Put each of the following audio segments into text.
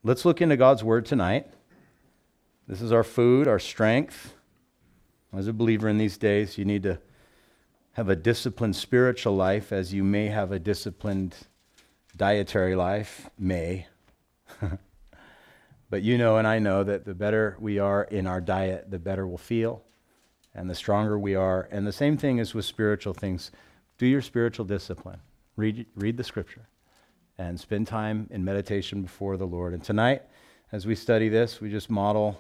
let's look into God's Word tonight. This is our food, our strength. As a believer in these days, you need to have a disciplined spiritual life as you may have a disciplined dietary life, But you know and I know that the better we are in our diet, the better we'll feel, and the stronger we are. And the same thing is with spiritual things. Do your spiritual discipline. Read the Scripture and spend time in meditation before the Lord. And tonight, as we study this, we just model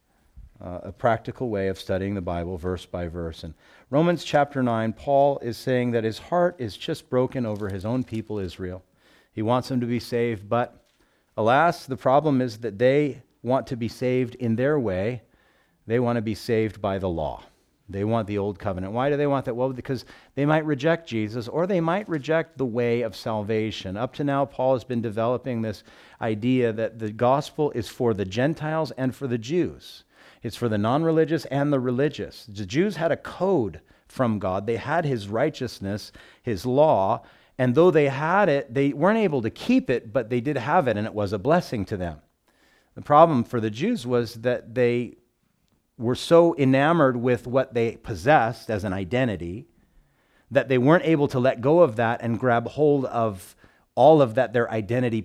a practical way of studying the Bible verse by verse. In Romans chapter 9, Paul is saying that his heart is just broken over his own people, Israel. He wants them to be saved, but alas, the problem is that they want to be saved in their way. They want to be saved by the law. They want the old covenant. Why do they want that? Well, because they might reject Jesus, or they might reject the way of salvation. Up to now, Paul has been developing this idea that the gospel is for the Gentiles and for the Jews. It's for the non-religious and the religious. The Jews had a code from God. They had his righteousness, his law, and though they had it, they weren't able to keep it, but they did have it, and it was a blessing to them. The problem for the Jews was that they were so enamored with what they possessed as an identity that they weren't able to let go of that and grab hold of all of that their identity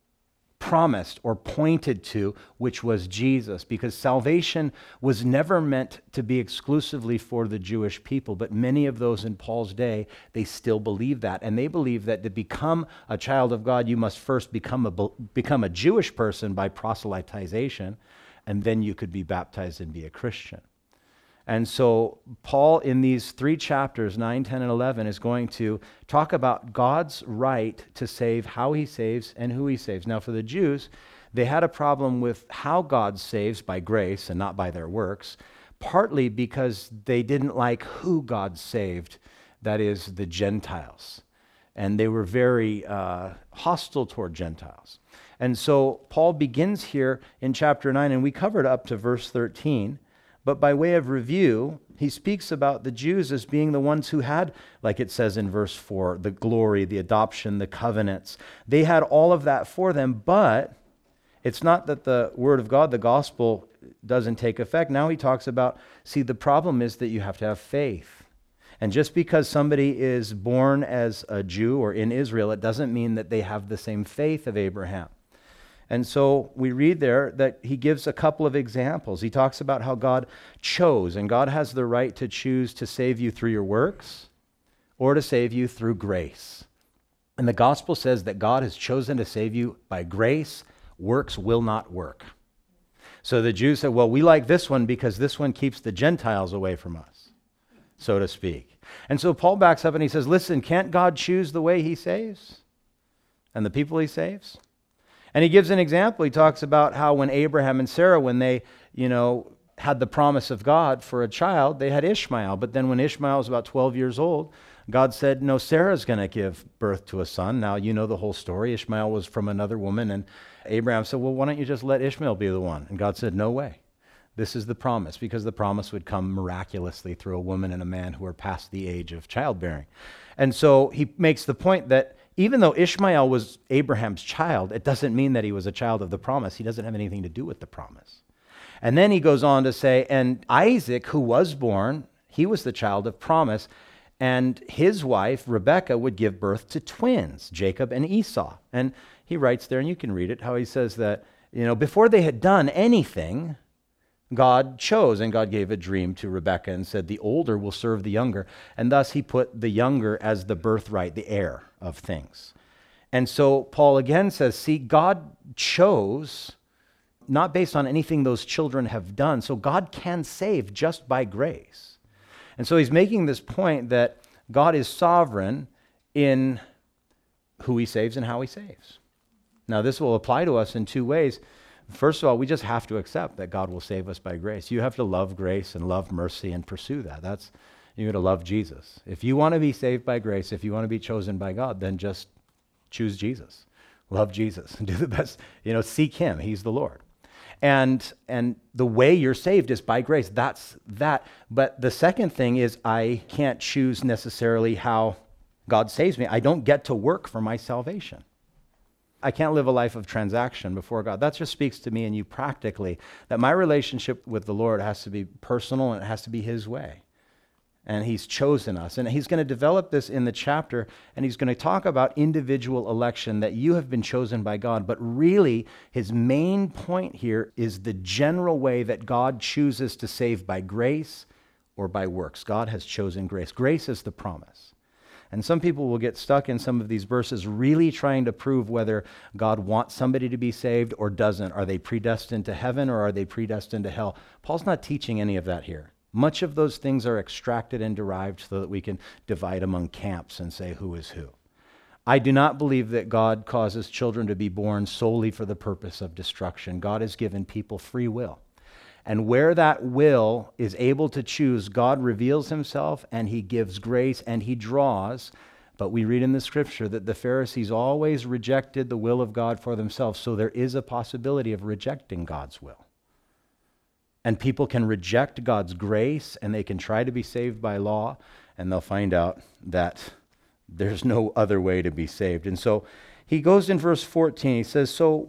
promised or pointed to, which was Jesus, because salvation was never meant to be exclusively for the Jewish people, but many of those in Paul's day, they still believe that, and they believe that to become a child of God, you must first become a Jewish person by proselytization, and then you could be baptized and be a Christian. And so Paul, in these 3 chapters, 9, 10, and 11, is going to talk about God's right to save, how he saves, and who he saves. Now, for the Jews, they had a problem with how God saves by grace and not by their works, partly because they didn't like who God saved, that is, the Gentiles. And they were very hostile toward Gentiles. And so Paul begins here in chapter 9, and we covered up to verse 13. But by way of review, he speaks about the Jews as being the ones who had, like it says in verse 4, the glory, the adoption, the covenants. They had all of that for them, but it's not that the word of God, the gospel, doesn't take effect. Now he talks about, see, the problem is that you have to have faith. And just because somebody is born as a Jew or in Israel, it doesn't mean that they have the same faith of Abraham. And so we read there that he gives a couple of examples. He talks about how God chose, and God has the right to choose to save you through your works or to save you through grace. And the gospel says that God has chosen to save you by grace. Works will not work. So the Jews said, well, we like this one because this one keeps the Gentiles away from us, so to speak. And so Paul backs up and he says, listen, can't God choose the way he saves and the people he saves? And he gives an example. He talks about how when Abraham and Sarah, when they, had the promise of God for a child, they had Ishmael. But then when Ishmael was about 12 years old, God said, no, Sarah's going to give birth to a son. Now, you know the whole story. Ishmael was from another woman. And Abraham said, well, why don't you just let Ishmael be the one? And God said, no way. This is the promise, because the promise would come miraculously through a woman and a man who are past the age of childbearing. And so he makes the point that even though Ishmael was Abraham's child, it doesn't mean that he was a child of the promise. He doesn't have anything to do with the promise. And then he goes on to say, and Isaac, who was born, he was the child of promise, and his wife, Rebekah, would give birth to twins, Jacob and Esau. And he writes there, and you can read it, how he says that, before they had done anything, God chose, and God gave a dream to Rebekah and said, the older will serve the younger. And thus he put the younger as the birthright, the heir of things. And so Paul again says, see, God chose, not based on anything those children have done. So God can save just by grace. And so he's making this point that God is sovereign in who he saves and how he saves. Now, this will apply to us in 2 ways. First of all, we just have to accept that God will save us by grace. You have to love grace and love mercy and pursue that. You're going to love Jesus. If you want to be saved by grace, if you want to be chosen by God, then just choose Jesus. Love Jesus. Do the best. Seek him. He's the Lord. And the way you're saved is by grace. That's that. But the second thing is I can't choose necessarily how God saves me. I don't get to work for my salvation. I can't live a life of transaction before God. That just speaks to me and you practically, that my relationship with the Lord has to be personal and it has to be his way. And he's chosen us. And he's going to develop this in the chapter, and he's going to talk about individual election, that you have been chosen by God. But really, his main point here is the general way that God chooses to save by grace or by works. God has chosen grace. Grace is the promise. And some people will get stuck in some of these verses really trying to prove whether God wants somebody to be saved or doesn't. Are they predestined to heaven or are they predestined to hell? Paul's not teaching any of that here. Much of those things are extracted and derived so that we can divide among camps and say who is who. I do not believe that God causes children to be born solely for the purpose of destruction. God has given people free will. And where that will is able to choose, God reveals himself and he gives grace and he draws. But we read in the scripture that the Pharisees always rejected the will of God for themselves. So there is a possibility of rejecting God's will. And people can reject God's grace and they can try to be saved by law, and they'll find out that there's no other way to be saved. And so he goes in verse 14, he says, so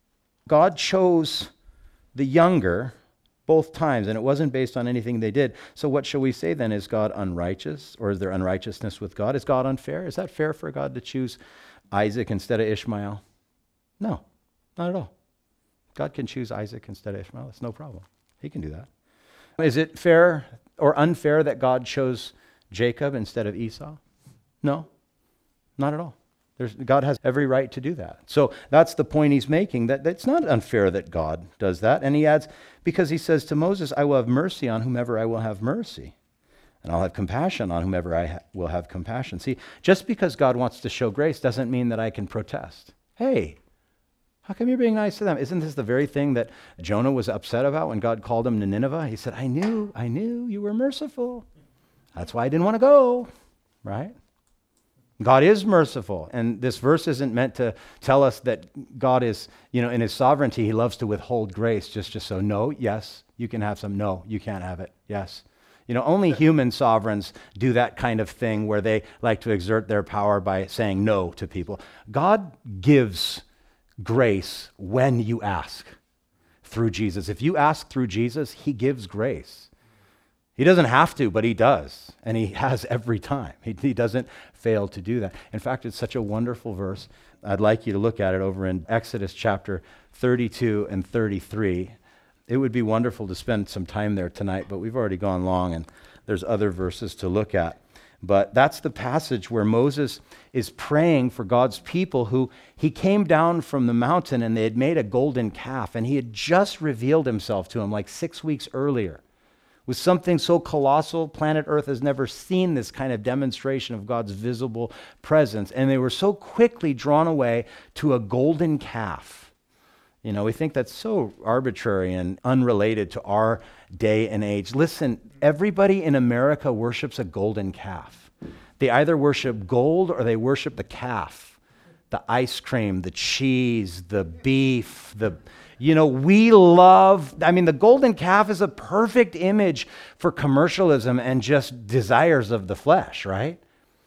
God chose the younger both times, and it wasn't based on anything they did. So what shall we say then? Is God unrighteous, or is there unrighteousness with God? Is God unfair? Is that fair for God to choose Isaac instead of Ishmael? No, not at all. God can choose Isaac instead of Ishmael. It's no problem. He can do that. Is it fair or unfair that God chose Jacob instead of Esau? No, not at all. God has every right to do that. So that's the point he's making, that it's not unfair that God does that. And he adds, because he says to Moses, I will have mercy on whomever I will have mercy, and I'll have compassion on whomever I will have compassion. See, just because God wants to show grace doesn't mean that I can protest. Hey, how come you're being nice to them? Isn't this the very thing that Jonah was upset about when God called him to Nineveh? He said, I knew you were merciful. That's why I didn't want to go, right? God is merciful. And this verse isn't meant to tell us that God is, in his sovereignty, he loves to withhold grace just so, no, yes, you can have some. No, you can't have it. Yes. Only human sovereigns do that kind of thing where they like to exert their power by saying no to people. God gives grace when you ask through Jesus. If you ask through Jesus, he gives grace. He doesn't have to, but he does. And he has every time. He doesn't fail to do that. In fact, it's such a wonderful verse. I'd like you to look at it over in Exodus chapter 32 and 33. It would be wonderful to spend some time there tonight, but we've already gone long and there's other verses to look at. But that's the passage where Moses is praying for God's people who he came down from the mountain and they had made a golden calf and he had just revealed himself to him like 6 weeks earlier. With something so colossal, planet Earth has never seen this kind of demonstration of God's visible presence. And they were so quickly drawn away to a golden calf. We think that's so arbitrary and unrelated to our day and age. Listen, everybody in America worships a golden calf. They either worship gold or they worship the calf, the ice cream, the cheese, the beef, we love, the golden calf is a perfect image for commercialism and just desires of the flesh, right?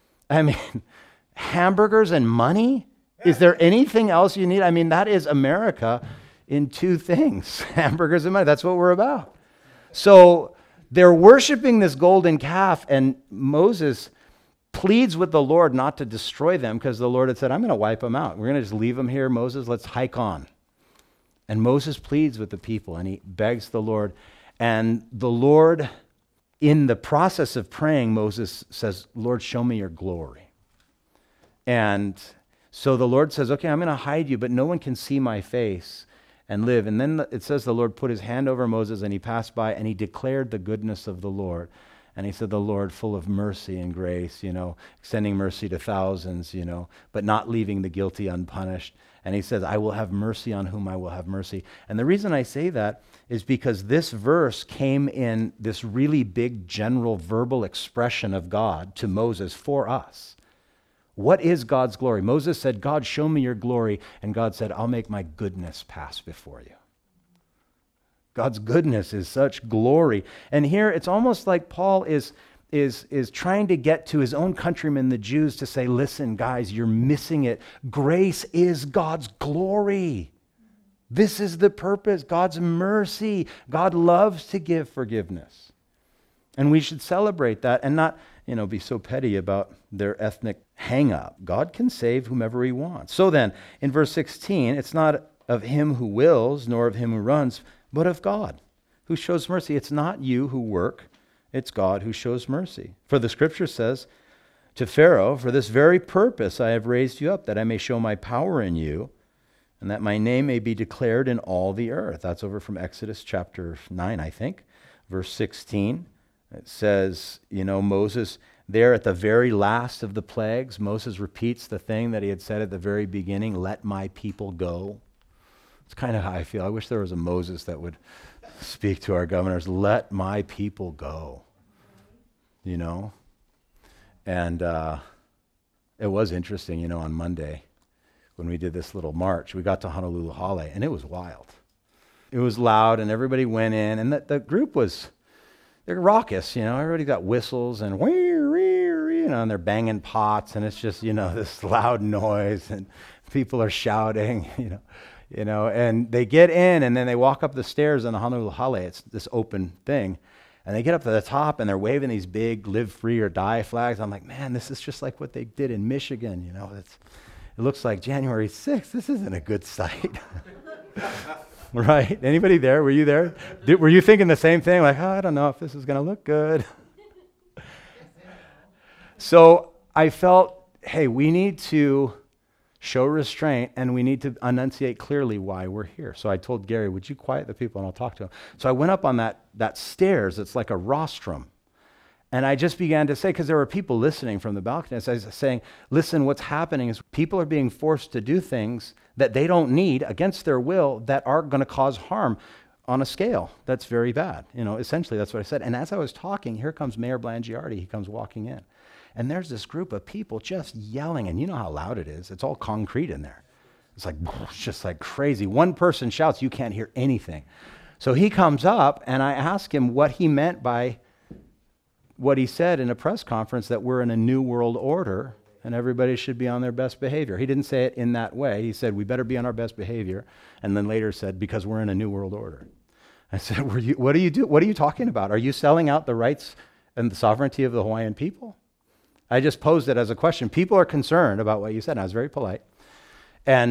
Hamburgers and money? Is there anything else you need? That is America in two things, hamburgers and money. That's what we're about. So they're worshiping this golden calf, and Moses pleads with the Lord not to destroy them because the Lord had said, I'm going to wipe them out. We're going to just leave them here, Moses. Let's hike on. And Moses pleads with the people, and he begs the Lord. And the Lord, in the process of praying, Moses says, Lord, show me your glory. And so the Lord says, okay, I'm going to hide you, but no one can see my face and live. And then it says the Lord put his hand over Moses, and he passed by, and he declared the goodness of the Lord. And he said, the Lord full of mercy and grace, extending mercy to thousands, but not leaving the guilty unpunished. And he says, I will have mercy on whom I will have mercy. And the reason I say that is because this verse came in this really big general verbal expression of God to Moses for us. What is God's glory? Moses said, God, show me your glory. And God said, I'll make my goodness pass before you. God's goodness is such glory. And here it's almost like Paul is is trying to get to his own countrymen, the Jews, to say, listen, guys, you're missing it. Grace is God's glory. This is the purpose, God's mercy. God loves to give forgiveness. And we should celebrate that and not, be so petty about their ethnic hang-up. God can save whomever he wants. So then, in verse 16, it's not of him who wills, nor of him who runs, but of God, who shows mercy. It's not you who work, it's God who shows mercy. For the scripture says to Pharaoh, for this very purpose I have raised you up, that I may show my power in you, and that my name may be declared in all the earth. That's over from Exodus chapter 9, I think, verse 16. It says, Moses, there at the very last of the plagues, Moses repeats the thing that he had said at the very beginning, let my people go. It's kind of how I feel. I wish there was a Moses that would speak to our governors, let my people go, And it was interesting, on Monday, when we did this little march, we got to Honolulu Hale, and it was wild. It was loud, and everybody went in, and the group they're raucous, everybody got whistles and and they're banging pots, and it's just, this loud noise, and people are shouting, and they get in, and then they walk up the stairs in the Honolulu Hale. It's this open thing, and they get up to the top, and they're waving these big live free or die flags. I'm like, man, this is just like what they did in Michigan, It looks like January 6th. This isn't a good sight. Right? Anybody there? Were you there? Were you thinking the same thing? Like, I don't know if this is going to look good. So I felt, hey, we need to show restraint, and we need to enunciate clearly why we're here. So I told Gary, would you quiet the people, and I'll talk to them. So I went up on that stairs. It's like a rostrum. And I just began to say, because there were people listening from the balcony, I was saying, listen, what's happening is people are being forced to do things that they don't need against their will that are going to cause harm on a scale that's very bad. Essentially that's what I said. And as I was talking, here comes Mayor Blangiardi. He comes walking in. And there's this group of people just yelling, and you know how loud it is. It's all concrete in there. It's just like crazy. One person shouts, you can't hear anything. So he comes up, and I ask him what he meant by what he said in a press conference, that we're in a new world order and everybody should be on their best behavior. He didn't say it in that way. He said, we better be on our best behavior. And then later said, because we're in a new world order. I said, what are you talking about? Are you selling out the rights and the sovereignty of the Hawaiian people? I just posed it as a question. People are concerned about what you said, and I was very polite. And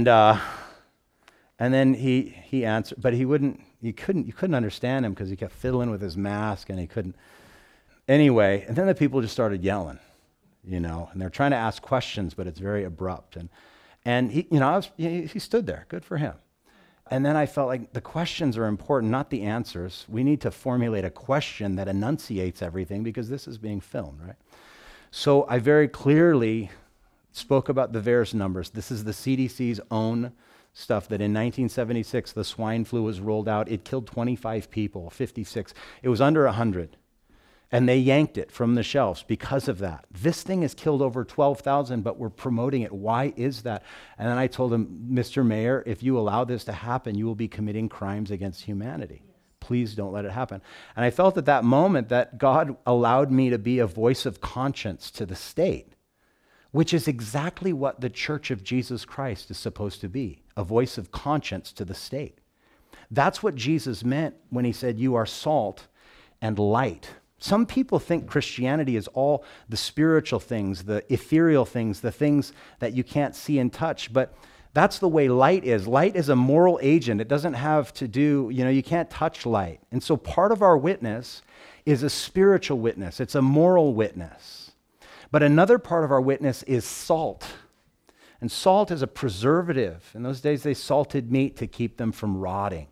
then he answered, but you couldn't understand him because he kept fiddling with his mask, and he couldn't. Anyway, and then the people just started yelling, and they're trying to ask questions, but it's very abrupt. And he stood there. Good for him. And then I felt like the questions are important, not the answers. We need to formulate a question that enunciates everything, because this is being filmed, right? So I very clearly spoke about the VAERS numbers. This is the CDC's own stuff, that in 1976, the swine flu was rolled out. It killed 25 people, 56. It was under 100. And they yanked it from the shelves because of that. This thing has killed over 12,000, but we're promoting it. Why is that? And then I told him, Mr. Mayor, if you allow this to happen, you will be committing crimes against humanity. Please don't let it happen. And I felt at that moment that God allowed me to be a voice of conscience to the state, which is exactly what the Church of Jesus Christ is supposed to be, a voice of conscience to the state. That's what Jesus meant when he said, you are salt and light. Some people think Christianity is all the spiritual things, the ethereal things, the things that you can't see and touch, but that's the way light is. Light is a moral agent. It doesn't have to do, you can't touch light. And so part of our witness is a spiritual witness. It's a moral witness. But another part of our witness is salt. And salt is a preservative. In those days, they salted meat to keep them from rotting.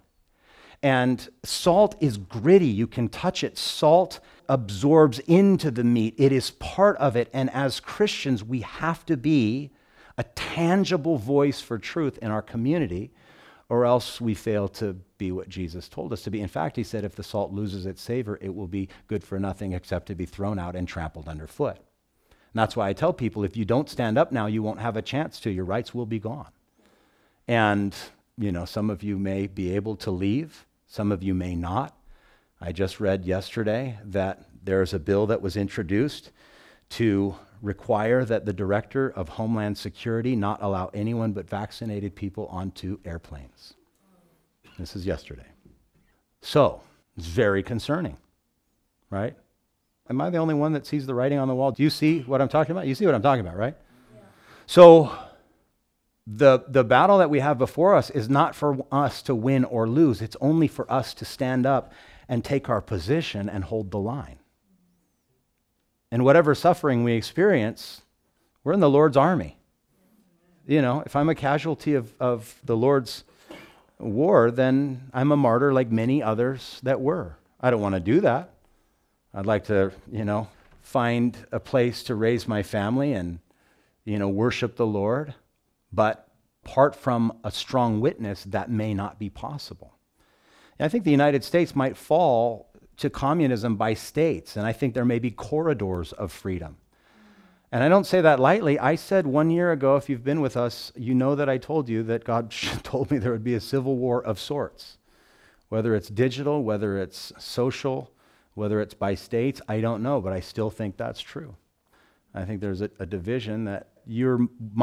And salt is gritty. You can touch it. Salt absorbs into the meat. It is part of it. And as Christians, we have to be a tangible voice for truth in our community, or else we fail to be what Jesus told us to be. In fact, he said, if the salt loses its savor, it will be good for nothing except to be thrown out and trampled underfoot. And that's why I tell people, if you don't stand up now, you won't have a chance to. Your rights will be gone. And, some of you may be able to leave. Some of you may not. I just read yesterday that there's a bill that was introduced to require that the Director of Homeland Security not allow anyone but vaccinated people onto airplanes. This is yesterday. So, it's very concerning, right? Am I the only one that sees the writing on the wall? Do you see what I'm talking about? You see what I'm talking about, right? Yeah. So, the battle that we have before us is not for us to win or lose. It's only for us to stand up and take our position and hold the line. And whatever suffering we experience, we're in the Lord's army. You know, if I'm a casualty of the Lord's war, then I'm a martyr like many others that were. I don't want to do that. I'd like to, find a place to raise my family and, worship the Lord. But apart from a strong witness, that may not be possible. And I think the United States might fall to communism by states, and I think there may be corridors of freedom. And I don't say that lightly. I said 1 year ago, if you've been with us, you know that I told you that God told me there would be a civil war of sorts. Whether it's digital, whether it's social, whether it's by states, I don't know, but I still think that's true. I think there's a division that you're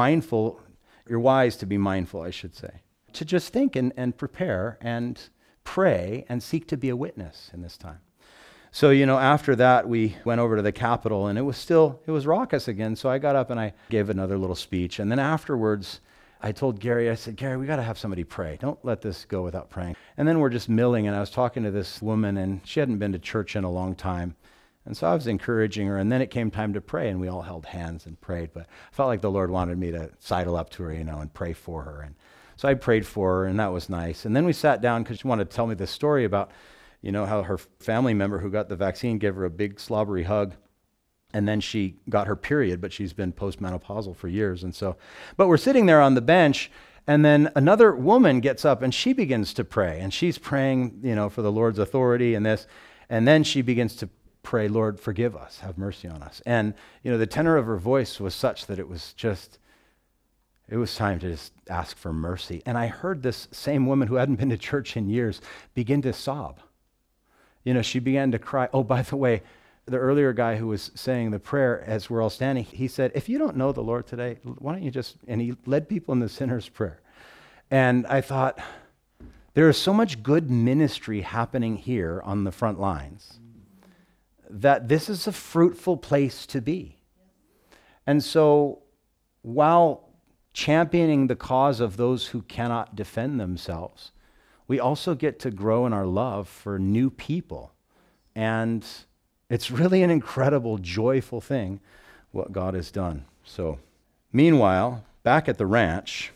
wise to be mindful, I should say. To just think and prepare and pray and seek to be a witness in this time. So, after that, we went over to the Capitol, and it was raucous again. So I got up and I gave another little speech. And then afterwards, I told Gary, I said, Gary, we got to have somebody pray. Don't let this go without praying. And then we're just milling, and I was talking to this woman, and she hadn't been to church in a long time. And so I was encouraging her, and then it came time to pray, and we all held hands and prayed. But I felt like the Lord wanted me to sidle up to her, and pray for her. And so I prayed for her, and that was nice. And then we sat down because she wanted to tell me this story about how her family member who got the vaccine gave her a big slobbery hug, and then she got her period, but she's been postmenopausal for years. But we're sitting there on the bench, and then another woman gets up and she begins to pray, and she's praying, for the Lord's authority and this, and then she begins to pray, Lord, forgive us, have mercy on us. And, the tenor of her voice was such that it was time to just ask for mercy. And I heard this same woman who hadn't been to church in years begin to sob. She began to cry. Oh, by the way, the earlier guy who was saying the prayer as we're all standing, he said, if you don't know the Lord today, why don't you and he led people in the sinner's prayer. And I thought, there is so much good ministry happening here on the front lines that this is a fruitful place to be. And so while championing the cause of those who cannot defend themselves, we also get to grow in our love for new people. And it's really an incredible, joyful thing, what God has done. So, meanwhile, back at the ranch,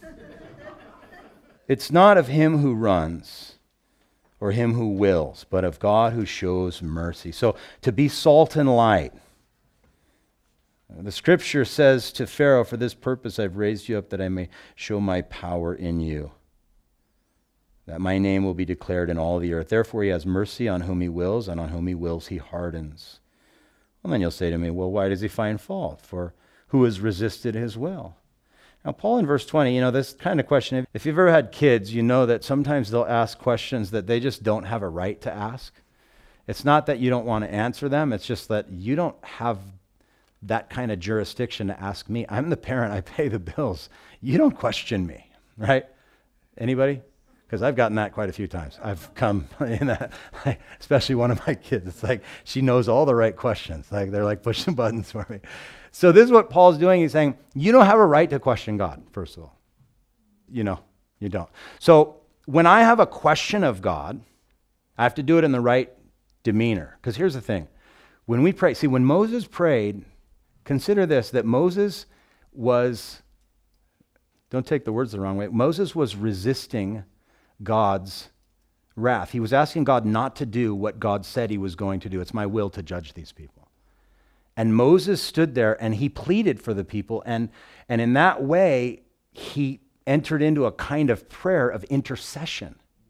it's not of him who runs or him who wills, but of God who shows mercy. So, to be salt and light. The scripture says to Pharaoh, for this purpose I've raised you up that I may show my power in you, that my name will be declared in all the earth. Therefore he has mercy on whom he wills, and on whom he wills he hardens. Well, then you'll say to me, well, why does he find fault? For who has resisted his will? Now, Paul in verse 20, this kind of question, if you've ever had kids, you know that sometimes they'll ask questions that they just don't have a right to ask. It's not that you don't want to answer them, it's just that you don't have that kind of jurisdiction to ask me. I'm the parent, I pay the bills. You don't question me, right? Anybody? Because I've gotten that quite a few times. I've come in that, especially one of my kids. It's like she knows all the right questions. Like they're like pushing buttons for me. So this is what Paul's doing. He's saying, you don't have a right to question God, first of all. You don't. So when I have a question of God, I have to do it in the right demeanor. Because here's the thing. When we pray, when Moses prayed, consider this, that Moses was, don't take the words the wrong way, Moses was resisting God's wrath. He was asking God not to do what God said he was going to do. It's my will to judge these people. And Moses stood there and he pleaded for the people, and in that way he entered into a kind of prayer of intercession.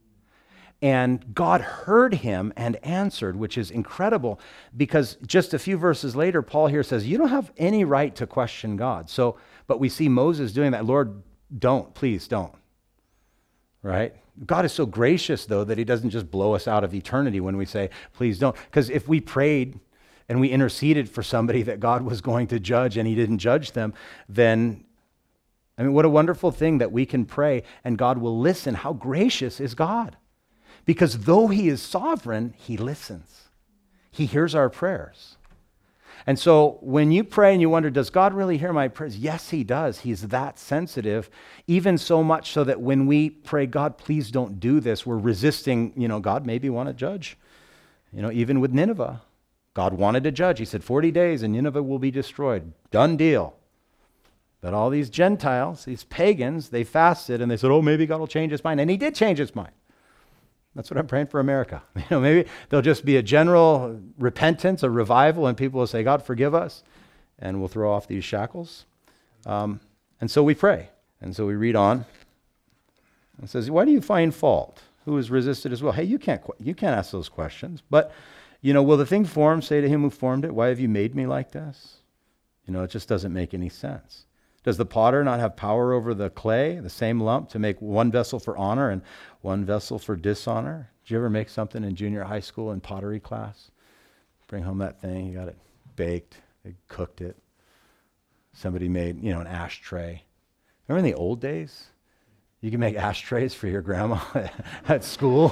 And God heard him and answered, which is incredible, because just a few verses later, Paul here says, you don't have any right to question God. But we see Moses doing that. Lord, please don't. Right? God is so gracious, though, that he doesn't just blow us out of eternity when we say, please don't. Because if we prayed and we interceded for somebody that God was going to judge and he didn't judge them, then, I mean, what a wonderful thing that we can pray and God will listen. How gracious is God? Because though he is sovereign, he listens. He hears our prayers. And so when you pray and you wonder, does God really hear my prayers? Yes, he does. He's that sensitive, even so much so that when we pray, God, please don't do this, we're resisting, God maybe want to judge. Even with Nineveh, God wanted to judge. He said 40 days and Nineveh will be destroyed. Done deal. But all these Gentiles, these pagans, they fasted and they said, oh, maybe God will change his mind. And he did change his mind. That's what I'm praying for America. Maybe there'll just be a general repentance, a revival, and people will say, God, forgive us, and we'll throw off these shackles. And so we pray. And so we read on. It says, why do you find fault? Who is resisted as well? Hey, you can't ask those questions. But, will the thing formed say to him who formed it, why have you made me like this? It just doesn't make any sense. Does the potter not have power over the clay, the same lump, to make one vessel for honor and one vessel for dishonor? Did you ever make something in junior high school in pottery class? Bring home that thing, you got it baked, they cooked it. Somebody made, an ashtray. Remember in the old days? You could make ashtrays for your grandma at school.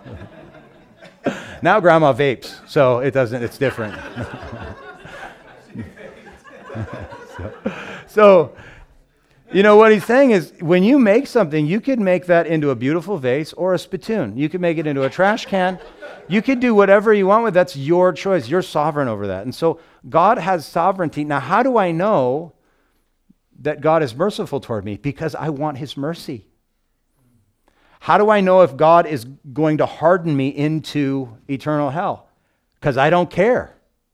Now grandma vapes, so it's different. So, what he's saying is when you make something, you could make that into a beautiful vase or a spittoon. You could make it into a trash can. You could do whatever you want with it. That's your choice. You're sovereign over that. And so God has sovereignty. Now, how do I know that God is merciful toward me? Because I want his mercy. How do I know if God is going to harden me into eternal hell? Because I don't care.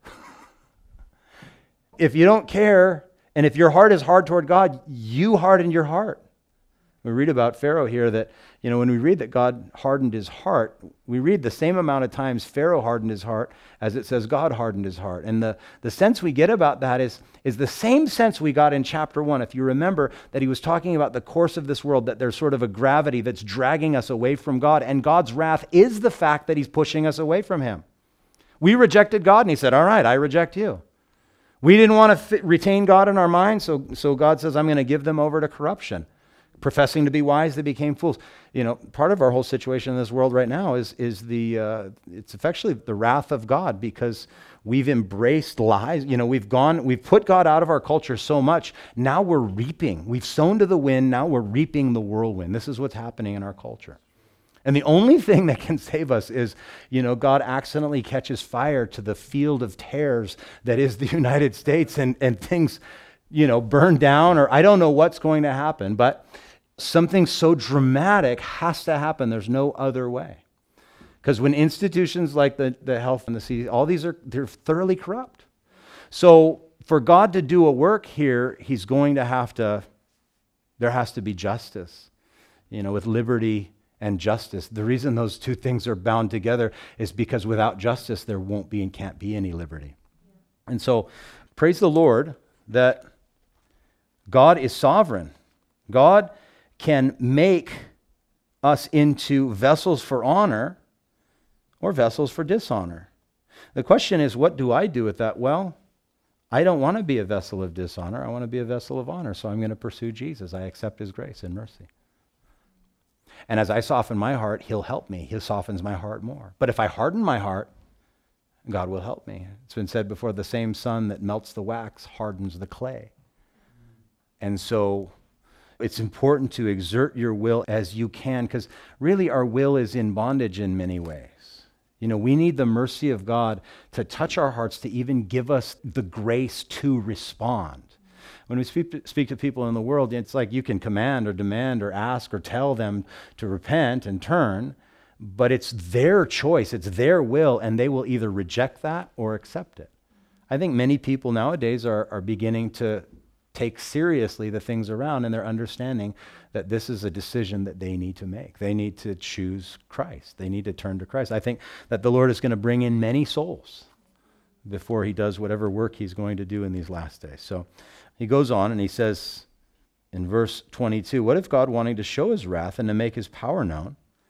If you don't care, and if your heart is hard toward God, you harden your heart. We read about Pharaoh here that, when we read that God hardened his heart, we read the same amount of times Pharaoh hardened his heart as it says God hardened his heart. And the sense we get about that is the same sense we got in chapter 1. If you remember that he was talking about the course of this world, that there's sort of a gravity that's dragging us away from God, and God's wrath is the fact that he's pushing us away from him. We rejected God, and he said, all right, I reject you. We didn't want to retain God in our minds, so God says, I'm going to give them over to corruption. Professing to be wise, they became fools. Part of our whole situation in this world right now is it's effectively the wrath of God because we've embraced lies. We've put God out of our culture so much. Now we're reaping. We've sown to the wind. Now we're reaping the whirlwind. This is what's happening in our culture. And the only thing that can save us is, God accidentally catches fire to the field of tares that is the United States and things, burn down, or I don't know what's going to happen, but something so dramatic has to happen. There's no other way. Because when institutions like the health and the CDC, all these they're thoroughly corrupt. So for God to do a work here, he's going to have to, there has to be justice, with liberty and justice. The reason those two things are bound together is because without justice, there won't be and can't be any liberty. And so praise the Lord that God is sovereign. God can make us into vessels for honor or vessels for dishonor. The question is, what do I do with that? Well, I don't want to be a vessel of dishonor. I want to be a vessel of honor. So I'm going to pursue Jesus. I accept his grace and mercy. And as I soften my heart, he'll help me. He softens my heart more. But if I harden my heart, God will help me. It's been said before, the same sun that melts the wax hardens the clay. And so it's important to exert your will as you can, because really our will is in bondage in many ways. We need the mercy of God to touch our hearts, to even give us the grace to respond. When we speak to people in the world, it's like you can command or demand or ask or tell them to repent and turn, but it's their choice, it's their will, and they will either reject that or accept it. I think many people nowadays are beginning to take seriously the things around, and they're understanding that this is a decision that they need to make. They need to choose Christ. They need to turn to Christ. I think that the Lord is going to bring in many souls before he does whatever work he's going to do in these last days. So he goes on and he says in verse 22, what if God, wanting to show his wrath and to make his power known,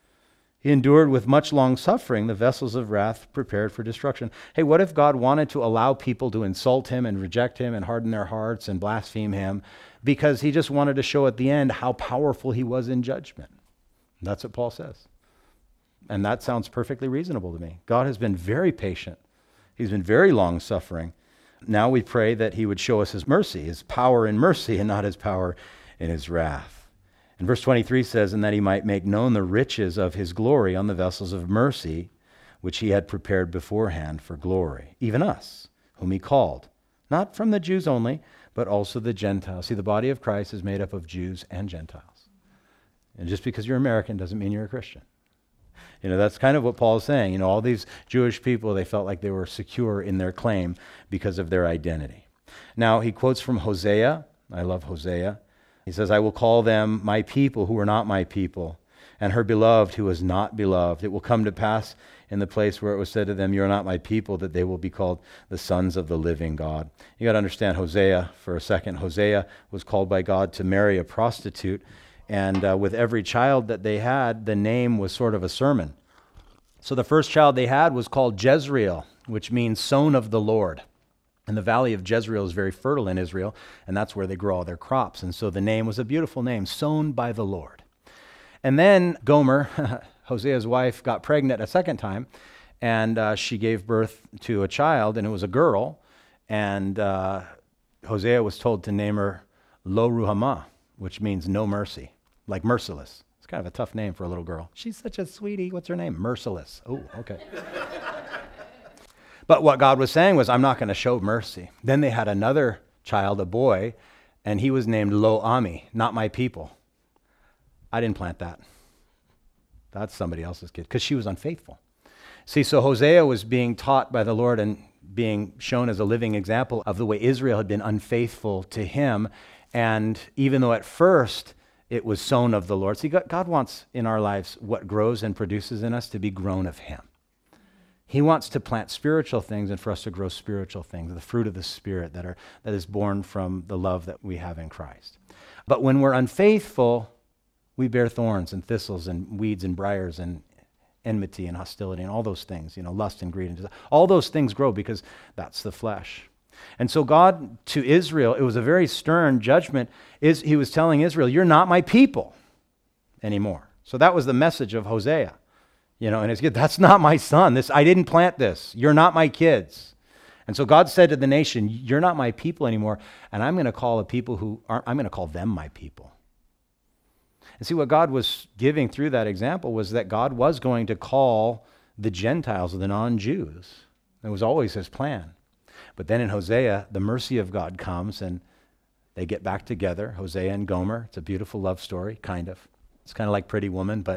He endured with much long suffering the vessels of wrath prepared for destruction. Hey, what if God wanted to allow people to insult him and reject him and harden their hearts and blaspheme him because he just wanted to show at the end how powerful he was in judgment? That's what Paul says. And that sounds perfectly reasonable to me. God has been very patient. He's been very long suffering. Now we pray that he would show us his mercy, his power in mercy, and not his power in his wrath. And verse 23 says, and that he might make known the riches of his glory on the vessels of mercy, which he had prepared beforehand for glory, even us, whom he called, not from the Jews only, but also the Gentiles. See, the body of Christ is made up of Jews and Gentiles. And just because you're American doesn't mean you're a Christian. That's kind of what Paul is saying. All these Jewish people, they felt like they were secure in their claim because of their identity. Now, he quotes from Hosea. I love Hosea. He says, I will call them my people who are not my people, and her beloved who is not beloved. It will come to pass in the place where it was said to them, you are not my people, that they will be called the sons of the living God. You got to understand Hosea for a second. Hosea was called by God to marry a prostitute, and with every child that they had, the name was sort of a sermon. So the first child they had was called Jezreel, which means sown of the Lord. And the valley of Jezreel is very fertile in Israel, and that's where they grow all their crops. And so the name was a beautiful name, sown by the Lord. And then Gomer, Hosea's wife, got pregnant a second time, and she gave birth to a child, and it was a girl. And Hosea was told to name her Lo Ruhamah, which means no mercy, like merciless. It's kind of a tough name for a little girl. She's such a sweetie. What's her name? Merciless. Oh, okay. But what God was saying was, I'm not going to show mercy. Then they had another child, a boy, and he was named Lo Ami, not my people. I didn't plant that. That's somebody else's kid, because she was unfaithful. See, so Hosea was being taught by the Lord and being shown as a living example of the way Israel had been unfaithful to him. And even though at first it was sown of the Lord. See, God wants in our lives what grows and produces in us to be grown of him. He wants to plant spiritual things and for us to grow spiritual things, the fruit of the Spirit that is born from the love that we have in Christ. But when we're unfaithful, we bear thorns and thistles and weeds and briars and enmity and hostility and all those things, lust and greed and desire. All those things grow because that's the flesh. And so God, to Israel, it was a very stern judgment. He was telling Israel, you're not my people anymore. So that was the message of Hosea. And it's good. That's not my son. I didn't plant this. You're not my kids. And so God said to the nation, you're not my people anymore. And I'm going to call the people who aren't, I'm going to call them my people. And see, what God was giving through that example was that God was going to call the Gentiles, the non-Jews. That was always his plan. But then in Hosea, the mercy of God comes and they get back together, Hosea and Gomer. It's a beautiful love story, kind of. It's kind of like Pretty Woman, but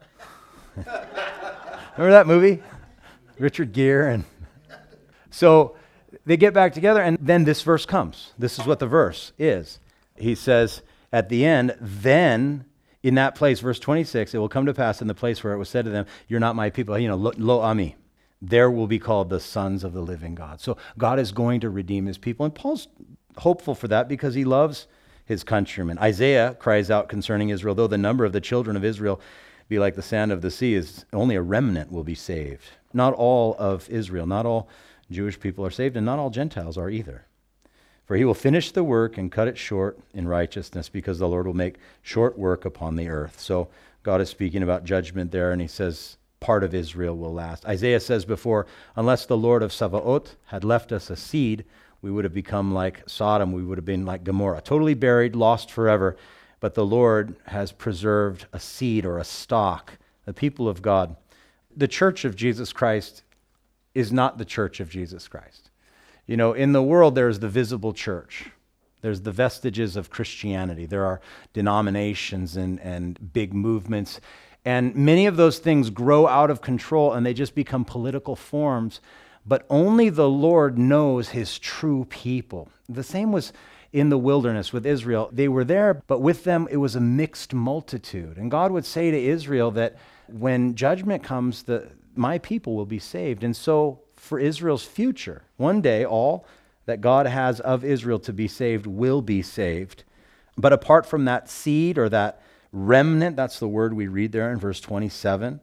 remember that movie? Richard Gere. And so they get back together, and then this verse comes. This is what the verse is. He says at the end, then in that place, verse 26, it will come to pass in the place where it was said to them, you're not my people, Lo Ami. There will be called the sons of the living God. So God is going to redeem his people. And Paul's hopeful for that because he loves his countrymen. Isaiah cries out concerning Israel, though the number of the children of Israel be like the sand of the sea, is only a remnant will be saved. Not all of Israel, not all Jewish people are saved, and not all Gentiles are either. For he will finish the work and cut it short in righteousness, because the Lord will make short work upon the earth. So God is speaking about judgment there, and he says part of Israel will last. Isaiah says before, unless the Lord of Sabaoth had left us a seed, we would have become like Sodom, we would have been like Gomorrah, totally buried, lost forever. But the Lord has preserved a seed or a stock, the people of God. The church of Jesus Christ is not the church of Jesus Christ. In the world, there's the visible church. There's the vestiges of Christianity. There are denominations and big movements. And many of those things grow out of control and they just become political forms. But only the Lord knows his true people. The same was in the wilderness with Israel. They were there, but with them it was a mixed multitude. And God would say to Israel that when judgment comes, my people will be saved. And so for Israel's future, one day all that God has of Israel to be saved will be saved. But apart from that seed or that remnant, that's the word we read there in verse 27,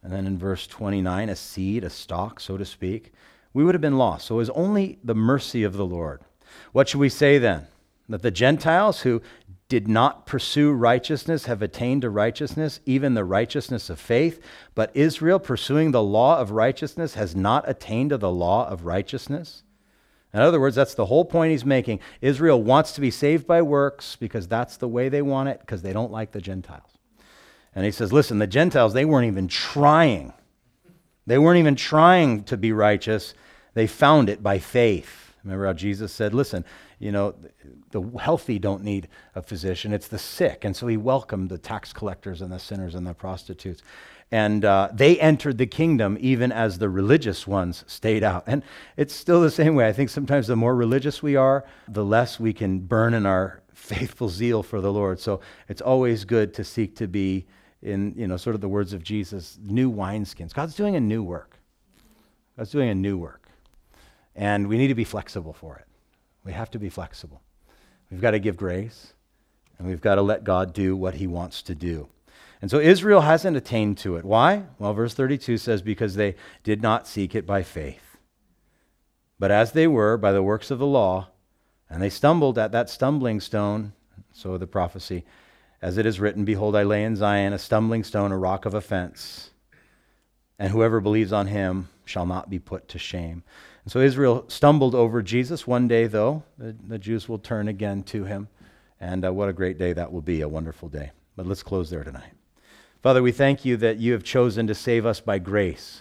and then in verse 29, a seed, a stalk, so to speak, we would have been lost. So it was only the mercy of the Lord. What should we say then? That the Gentiles who did not pursue righteousness have attained to righteousness, even the righteousness of faith, but Israel, pursuing the law of righteousness, has not attained to the law of righteousness? In other words, that's the whole point he's making. Israel wants to be saved by works because that's the way they want it, because they don't like the Gentiles. And he says, listen, the Gentiles, they weren't even trying. They weren't even trying to be righteous. They found it by faith. Remember how Jesus said, listen, the healthy don't need a physician, it's the sick. And so he welcomed the tax collectors and the sinners and the prostitutes. And they entered the kingdom even as the religious ones stayed out. And it's still the same way. I think sometimes the more religious we are, the less we can burn in our faithful zeal for the Lord. So it's always good to seek to be in, sort of the words of Jesus, new wineskins. God's doing a new work. God's doing a new work. And we need to be flexible for it. We have to be flexible. We've got to give grace, and we've got to let God do what he wants to do. And so Israel hasn't attained to it. Why? Well, verse 32 says, because they did not seek it by faith, but as they were by the works of the law, and they stumbled at that stumbling stone, so the prophecy, as it is written, behold, I lay in Zion a stumbling stone, a rock of offense, and whoever believes on him shall not be put to shame. And so Israel stumbled over Jesus. One day, though, the Jews will turn again to him. And what a great day that will be, a wonderful day. But let's close there tonight. Father, we thank you that you have chosen to save us by grace.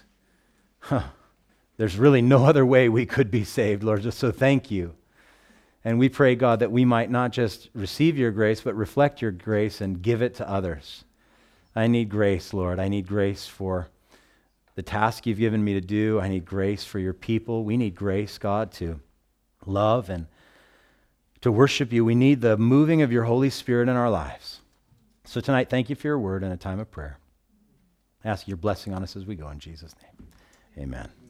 There's really no other way we could be saved, Lord, so thank you. And we pray, God, that we might not just receive your grace, but reflect your grace and give it to others. I need grace, Lord. I need grace for the task you've given me to do. I need grace for your people. We need grace, God, to love and to worship you. We need the moving of your Holy Spirit in our lives. So tonight, thank you for your word and a time of prayer. I ask your blessing on us as we go in Jesus' name. Amen.